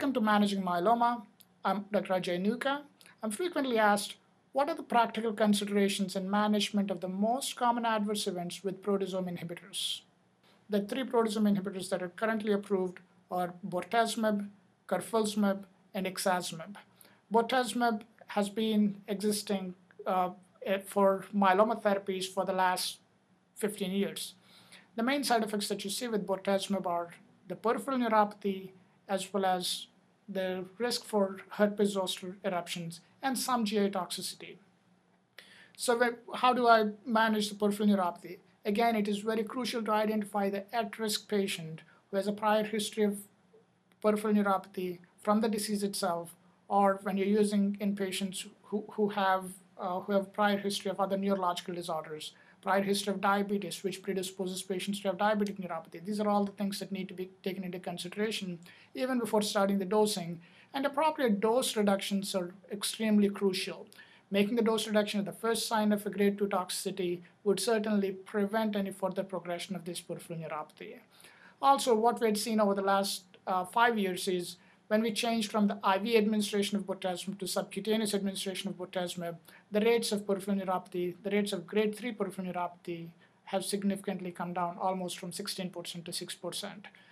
Welcome to Managing Myeloma. I'm Dr. Ajay Nuka. I'm frequently asked, what are the practical considerations in management of the most common adverse events with proteasome inhibitors? The three proteasome inhibitors that are currently approved are bortezomib, carfilzomib, and ixazomib. Bortezomib has been existing for myeloma therapies for the last 15 years. The main side effects that you see with bortezomib are the peripheral neuropathy, as well as the risk for herpes zoster eruptions and some GI toxicity. So how do I manage the peripheral neuropathy? Again, it is very crucial to identify the at-risk patient who has a prior history of peripheral neuropathy from the disease itself, or when you're using in patients who have prior history of other neurological disorders, prior history of diabetes, which predisposes patients to have diabetic neuropathy. These are all the things that need to be taken into consideration even before starting the dosing. And appropriate dose reductions are extremely crucial. Making the dose reduction at the first sign of a grade 2 toxicity would certainly prevent any further progression of this peripheral neuropathy. Also, what we had seen over the last 5 years is when we changed from the IV administration of bortezomib to subcutaneous administration of bortezomib, the rates of peripheral neuropathy, the rates of grade 3 peripheral neuropathy have significantly come down, almost from 16% to 6%.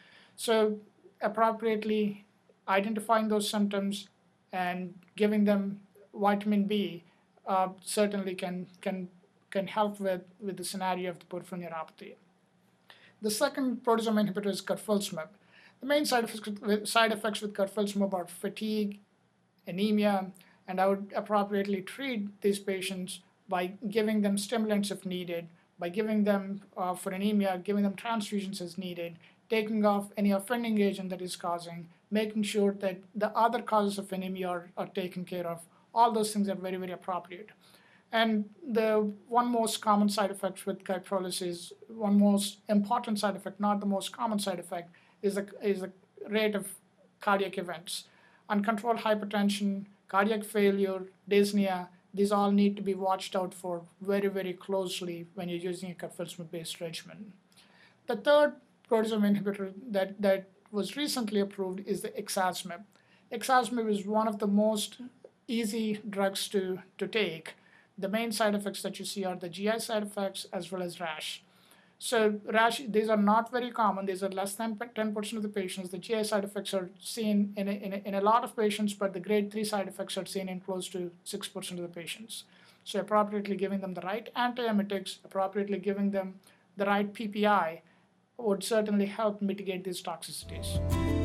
So appropriately identifying those symptoms and giving them vitamin B certainly can help with the scenario of the peripheral neuropathy. The second proteasome inhibitor is carfilzomib. The main side effects with carfilzomib are fatigue, anemia, and I would appropriately treat these patients by giving them stimulants if needed, by giving them, for anemia, giving them transfusions as needed, taking off any offending agent that is causing, making sure that the other causes of anemia are taken care of. All those things are very, very appropriate. And the one most common side effect with kyprolis one most important side effect, not the most common side effect, is the rate of cardiac events. Uncontrolled hypertension, cardiac failure, dyspnea, these all need to be watched out for very, very closely when you're using a carfilzomib-based regimen. The third proteasome inhibitor that was recently approved is the ixazomib. Ixazomib is one of the most easy drugs to take. The main side effects that you see are the GI side effects as well as rash. So rash, these are not very common. These are less than 10% of the patients. The GI side effects are seen in a lot of patients, but the grade 3 side effects are seen in close to 6% of the patients. So appropriately giving them the right antiemetics, appropriately giving them the right PPI would certainly help mitigate these toxicities.